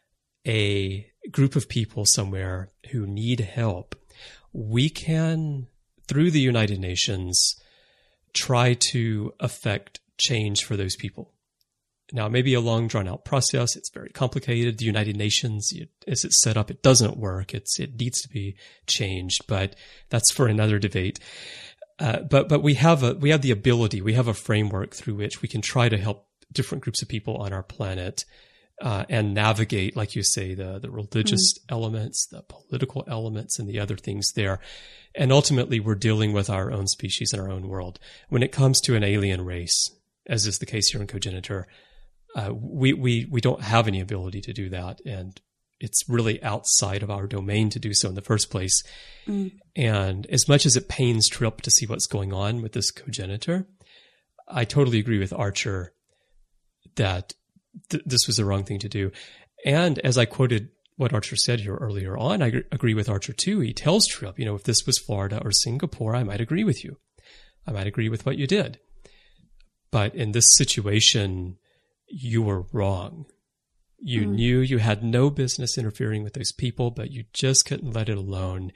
a group of people somewhere who need help, we can, through the United Nations, try to affect change for those people. Now, it may be a long, drawn-out process. It's very complicated. The United Nations, as it's set up, it doesn't work. It needs to be changed, but that's for another debate. But we have the ability, we have a framework through which we can try to help different groups of people on our planet and navigate, like you say, the religious elements, the political elements, and the other things there. And ultimately, we're dealing with our own species and our own world. When it comes to an alien race, as is the case here in Cogenitor, we don't have any ability to do that, and it's really outside of our domain to do so in the first place. And as much as it pains Trip to see what's going on with this Cogenitor, I totally agree with Archer that this was the wrong thing to do. And as I quoted what Archer said here earlier on, I agree with Archer too. He tells Trip, if this was Florida or Singapore, I might agree with you. I might agree with what you did. But in this situation, you were wrong. You knew you had no business interfering with those people, but you just couldn't let it alone.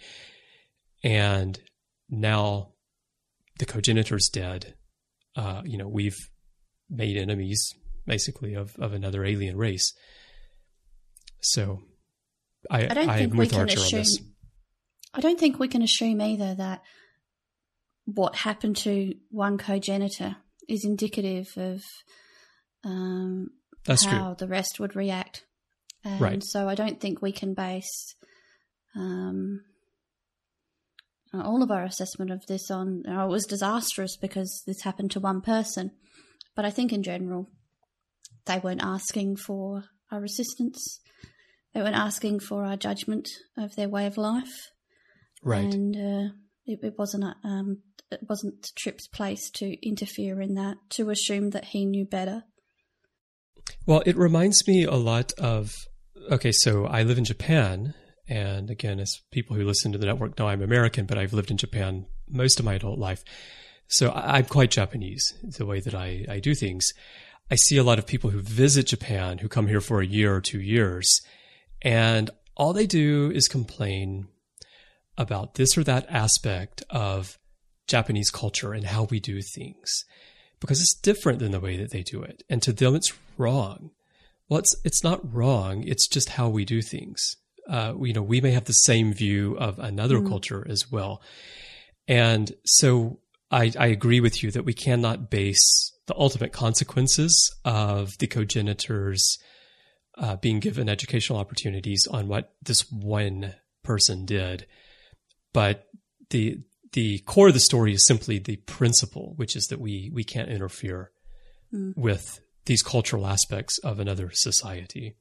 And now the Cogenitor's dead. We've made enemies, basically, of another alien race. So I am with Archer on this. I don't think we can assume either that what happened to one Cogenitor is indicative of That's how true. the rest would react. And Right. so I don't think we can base all of our assessment of this on, it was disastrous because this happened to one person. But I think in general, they weren't asking for our assistance. They weren't asking for our judgment of their way of life. Right. And it wasn't Tripp's place to interfere in that, to assume that he knew better. Well, it reminds me a lot of, okay, so I live in Japan, and again, as people who listen to the network know, I'm American, but I've lived in Japan most of my adult life. So I'm quite Japanese, the way that I do things. I see a lot of people who visit Japan who come here for a year or 2 years, and all they do is complain about this or that aspect of Japanese culture and how we do things, because it's different than the way that they do it. And to them, it's wrong. Well, it's not wrong. It's just how we do things. We may have the same view of another culture as well. And so I agree with you that we cannot base the ultimate consequences of the cogenitors being given educational opportunities on what this one person did. But the core of the story is simply the principle, which is that we can't interfere with these cultural aspects of another society.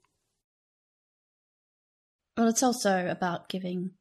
Well, it's also about giving,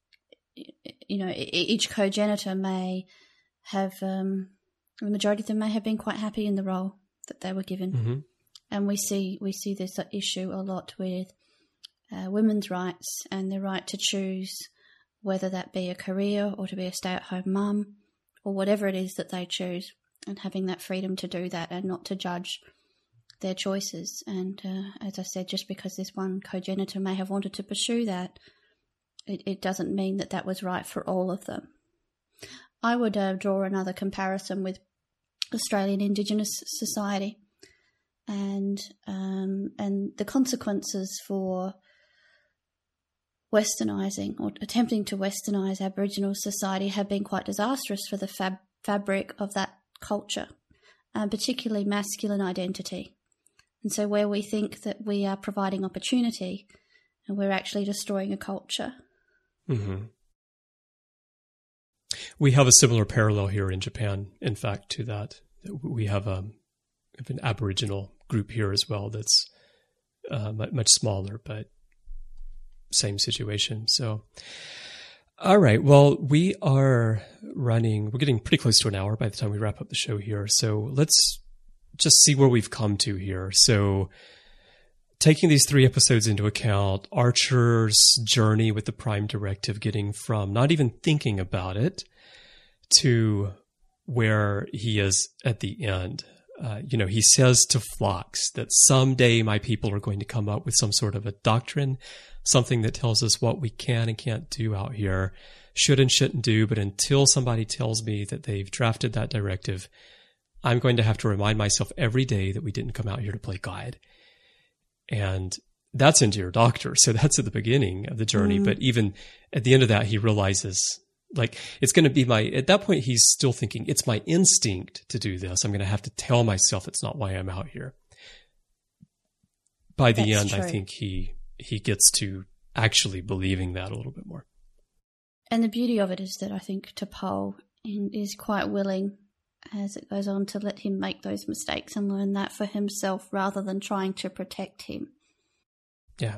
each cogenitor may have, the majority of them may have been quite happy in the role that they were given. Mm-hmm. And we see this issue a lot with women's rights and the right to choose whether that be a career or to be a stay-at-home mum or whatever it is that they choose, and having that freedom to do that and not to judge their choices. And as I said, just because this one cogenitor may have wanted to pursue that, it doesn't mean that that was right for all of them. I would draw another comparison with Australian Indigenous society and the consequences for westernising or attempting to westernise Aboriginal society have been quite disastrous for the fabric of that culture, particularly masculine identity. And so where we think that we are providing opportunity, and we're actually destroying a culture. Mm-hmm. We have a similar parallel here in Japan, in fact, to that. We have an Aboriginal group here as well that's much smaller, but same situation. So, all right. Well, we're getting pretty close to an hour by the time we wrap up the show here. So let's just see where we've come to here. So taking these 3 episodes into account, Archer's journey with the Prime Directive, getting from not even thinking about it to where he is at the end. He says to Phlox that someday my people are going to come up with some sort of a doctrine, something that tells us what we can and can't do out here, should and shouldn't do. But until somebody tells me that they've drafted that directive, I'm going to have to remind myself every day that we didn't come out here to play God. And that's into your doctor. So that's at the beginning of the journey. But even at the end of that, he realizes, it's going to be at that point, he's still thinking, it's my instinct to do this. I'm going to have to tell myself it's not why I'm out here. By the end, true. I think he gets to actually believing that a little bit more. And the beauty of it is that I think T'Pol is quite willing, as it goes on, to let him make those mistakes and learn that for himself rather than trying to protect him. Yeah.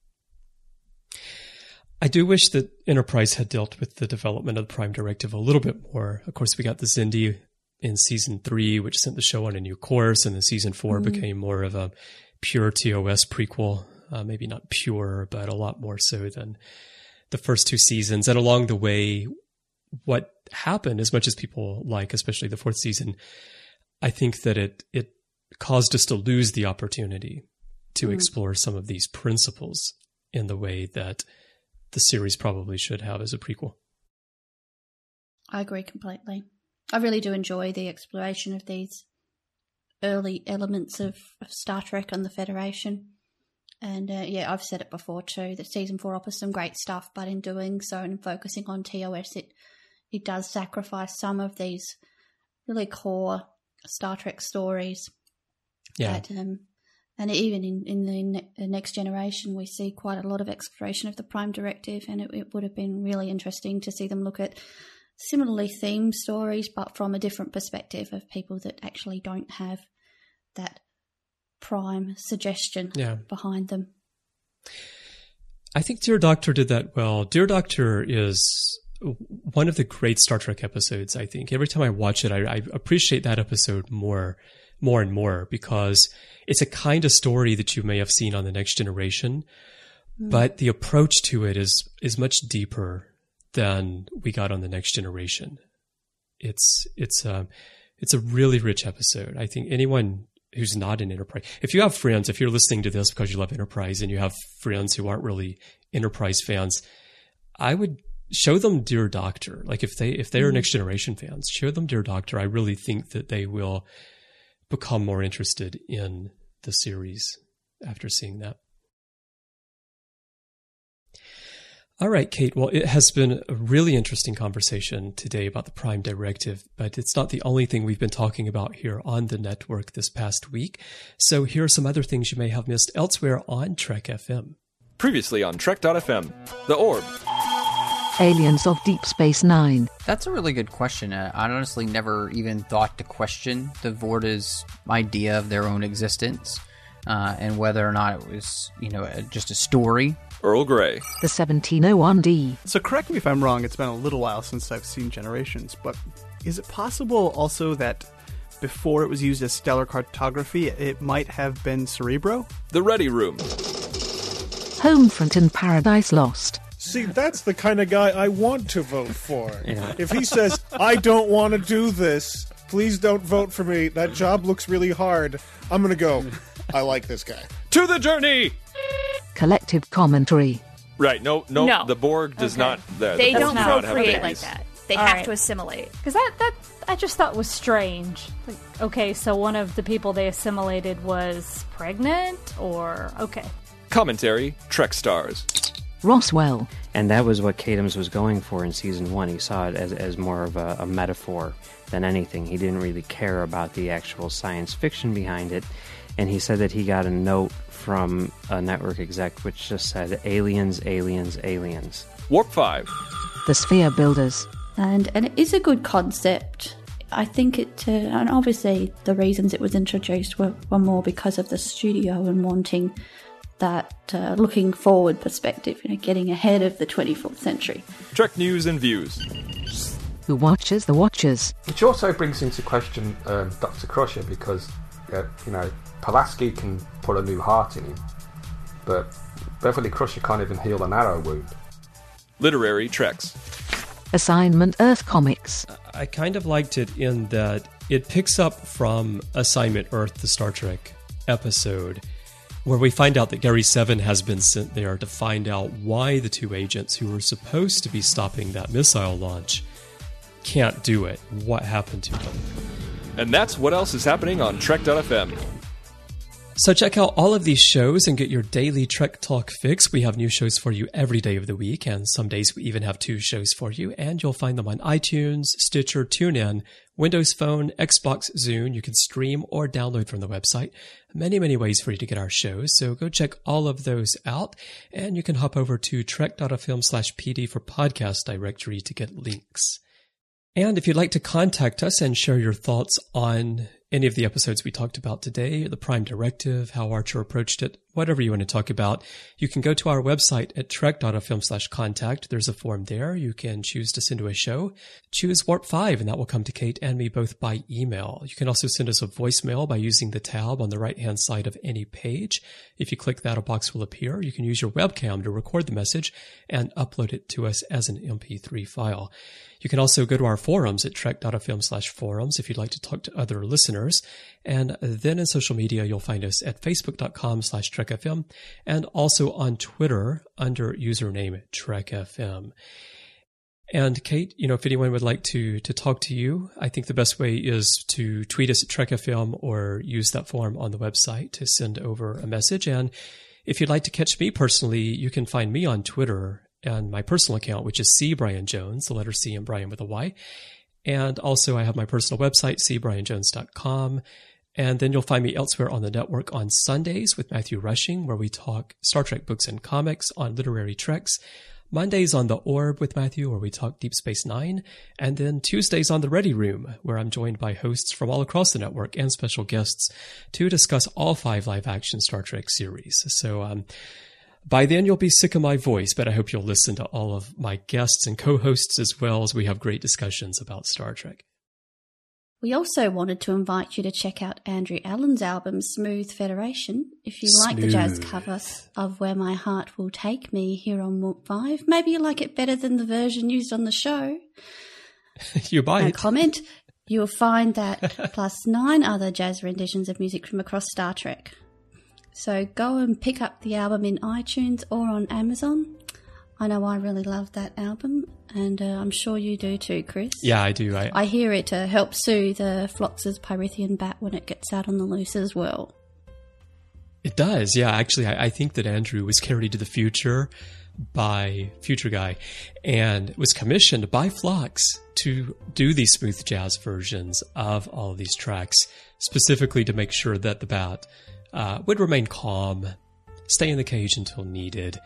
I do wish that Enterprise had dealt with the development of the Prime Directive a little bit more. Of course, we got the Xindi in season 3, which sent the show on a new course, and then season 4 became more of a pure TOS prequel. Maybe not pure, but a lot more so than the first 2 seasons. And along the way, what happened, as much as people like, especially the 4th season, I think that it caused us to lose the opportunity to explore some of these principles in the way that the series probably should have as a prequel. I agree completely. I really do enjoy the exploration of these early elements of Star Trek and the Federation. And I've said it before too, that season 4 offers some great stuff, but in doing so and focusing on TOS, it does sacrifice some of these really core Star Trek stories that And even in the Next Generation, we see quite a lot of exploration of the Prime Directive, and it would have been really interesting to see them look at similarly themed stories, but from a different perspective of people that actually don't have that Prime suggestion behind them. I think Dear Doctor did that well. Dear Doctor is one of the great Star Trek episodes, I think. Every time I watch it, I appreciate that episode more and more, because it's a kind of story that you may have seen on The Next Generation, but the approach to it is much deeper than we got on The Next Generation. It's a really rich episode. I think anyone who's not in Enterprise, if you have friends, if you're listening to this because you love Enterprise and you have friends who aren't really Enterprise fans, I would show them Dear Doctor. Like if they are Next Generation fans, show them Dear Doctor. I really think that they will become more interested in the series after seeing that. All right, Kate. Well, it has been a really interesting conversation today about the Prime Directive, but it's not the only thing we've been talking about here on the network this past week. So here are some other things you may have missed elsewhere on Trek FM. Previously on Trek.fm, The Orb. Aliens of Deep Space Nine. That's a really good question. I honestly never even thought to question the Vorta's idea of their own existence, and whether or not it was, just a story. Earl Grey. The 1701D. So correct me if I'm wrong, it's been a little while since I've seen Generations, but is it possible also that before it was used as stellar cartography, it might have been Cerebro? The Ready Room. Homefront and Paradise Lost. See, that's the kind of guy I want to vote for. If he says, I don't want to do this, please don't vote for me, that job looks really hard, I'm going to go, I like this guy. To the Journey! Collective commentary. Right, no, the Borg does not... They don't procreate like that. They have to assimilate. Because that I just thought was strange. Like, okay, so one of the people they assimilated was pregnant, or... Okay. Commentary, Trek Stars. Roswell. And that was what Cadams was going for in Season 1. He saw it as more of a metaphor than anything. He didn't really care about the actual science fiction behind it. And he said that he got a note from a network exec which just said, aliens, aliens, aliens. Warp 5. The Sphere Builders. And it is a good concept. I think and obviously the reasons it was introduced were more because of the studio and wanting that looking forward perspective, getting ahead of the 24th century. Trek News and Views. Who watches the Watchers? Which also brings into question Dr. Crusher, because, Pulaski can put a new heart in him, but Beverly Crusher can't even heal an arrow wound. Literary Treks. Assignment Earth Comics. I kind of liked it in that it picks up from Assignment Earth, the Star Trek episode, where we find out that Gary Seven has been sent there to find out why the two agents who were supposed to be stopping that missile launch can't do it. What happened to them? And that's what else is happening on Trek.fm. So check out all of these shows and get your daily Trek Talk fix. We have new shows for you every day of the week, and some days we even have 2 shows for you, and you'll find them on iTunes, Stitcher, TuneIn, Windows Phone, Xbox, Zune. You can stream or download from the website. Many, many ways for you to get our shows, so go check all of those out, and you can hop over to trek.fm/PD for podcast directory to get links. And if you'd like to contact us and share your thoughts on any of the episodes we talked about today, the Prime Directive, how Archer approached it, whatever you want to talk about, you can go to our website at trek.fm/contact. There's a form there. You can choose to send to a show. Choose Warp 5, and that will come to Kate and me both by email. You can also send us a voicemail by using the tab on the right-hand side of any page. If you click that, a box will appear. You can use your webcam to record the message and upload it to us as an MP3 file. You can also go to our forums at trek.fm/forums if you'd like to talk to other listeners. And then in social media, you'll find us at facebook.com/trekfm and also on Twitter under username trekfm. And Kate, if anyone would like to talk to you, I think the best way is to tweet us at trekfm or use that form on the website to send over a message. And if you'd like to catch me personally, you can find me on Twitter and my personal account, which is C. Brian Jones, the letter C and Brian with a Y. And also I have my personal website, cbrianjones.com. And then you'll find me elsewhere on the network on Sundays with Matthew Rushing, where we talk Star Trek books and comics on literary treks. Mondays on The Orb with Matthew, where we talk Deep Space Nine. And then Tuesdays on The Ready Room, where I'm joined by hosts from all across the network and special guests to discuss all 5 live-action Star Trek series. So by then you'll be sick of my voice, but I hope you'll listen to all of my guests and co-hosts as well, as we have great discussions about Star Trek. We also wanted to invite you to check out Andrew Allen's album, Smooth Federation. If you like the jazz cover of Where My Heart Will Take Me here on Warp 5, maybe you like it better than the version used on the show. You buy it. Comment. You'll find that plus 9 other jazz renditions of music from across Star Trek. So go and pick up the album in iTunes or on Amazon. I know I really love that album, and I'm sure you do too, Chris. Yeah, I do. I hear it helps soothe Phlox's Pyrithian bat when it gets out on the loose as well. It does, yeah. Actually, I think that Andrew was carried to the future by Future Guy and was commissioned by Phlox to do these smooth jazz versions of all of these tracks, specifically to make sure that the bat would remain calm, stay in the cage until needed.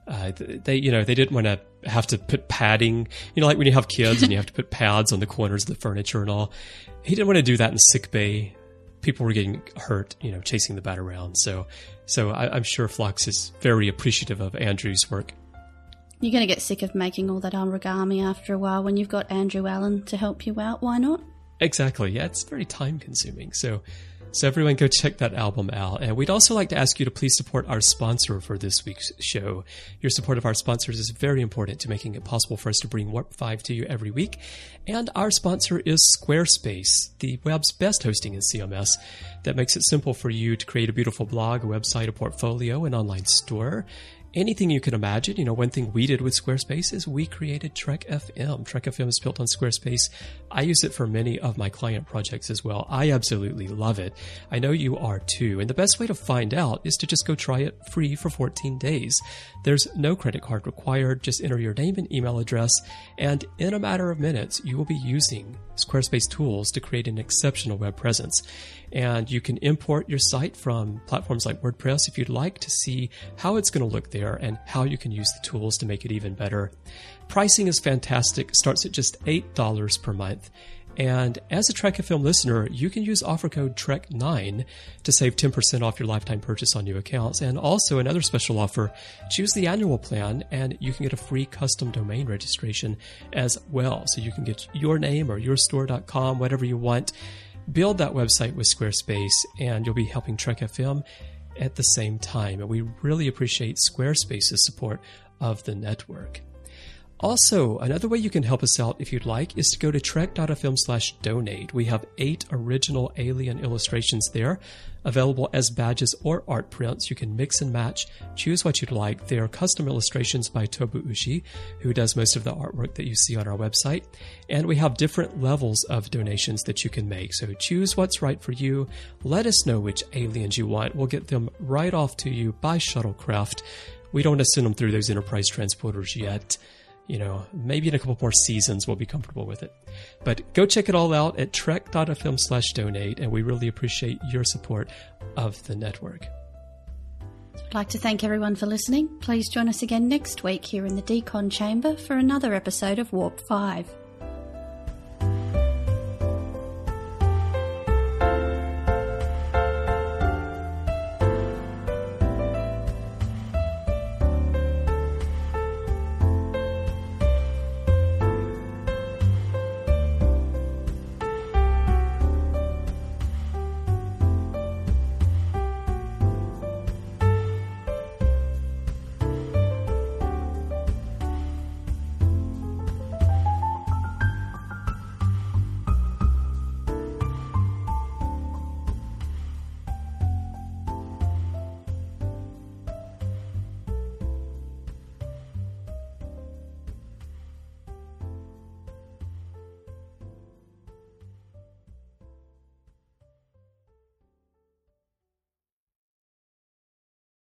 They didn't want to have to put padding, like when you have kids and you have to put pads on the corners of the furniture and all. He didn't want to do that in sick bay. People were getting hurt, chasing the bat around. So I'm sure Phlox is very appreciative of Andrew's work. You're going to get sick of making all that origami after a while when you've got Andrew Allen to help you out. Why not? Exactly. Yeah, it's very time consuming. So everyone go check that album out. And we'd also like to ask you to please support our sponsor for this week's show. Your support of our sponsors is very important to making it possible for us to bring Warp 5 to you every week. And our sponsor is Squarespace, the web's best hosting in CMS that makes it simple for you to create a beautiful blog, a website, a portfolio, an online store. Anything you can imagine. One thing we did with Squarespace is we created Trek FM. Trek FM is built on Squarespace. I use it for many of my client projects as well. I absolutely love it. I know you are too. And the best way to find out is to just go try it free for 14 days. There's no credit card required. Just enter your name and email address. And in a matter of minutes, you will be using Squarespace tools to create an exceptional web presence. And you can import your site from platforms like WordPress if you'd like to see how it's going to look there and how you can use the tools to make it even better. Pricing is fantastic. It starts at just $8 per month. And as a Trek FM listener, you can use offer code TREK9 to save 10% off your lifetime purchase on new accounts. And also another special offer, choose the annual plan and you can get a free custom domain registration as well. So you can get your name or yourstore.com, whatever you want. Build that website with Squarespace and you'll be helping Trek FM at the same time. And we really appreciate Squarespace's support of the network. Also, another way you can help us out if you'd like is to go to trek.fm/donate. We have 8 original Alien illustrations there, available as badges or art prints. You can mix and match, choose what you'd like. They are custom illustrations by Tobu Ushi, who does most of the artwork that you see on our website. And we have different levels of donations that you can make. So choose what's right for you. Let us know which aliens you want. We'll get them right off to you by shuttlecraft. We don't want to send them through those Enterprise transporters yet. Maybe in a couple more seasons we'll be comfortable with it. But go check it all out at trek.fm/donate, and we really appreciate your support of the network. I'd like to thank everyone for listening. Please join us again next week here in the Decon Chamber for another episode of Warp 5.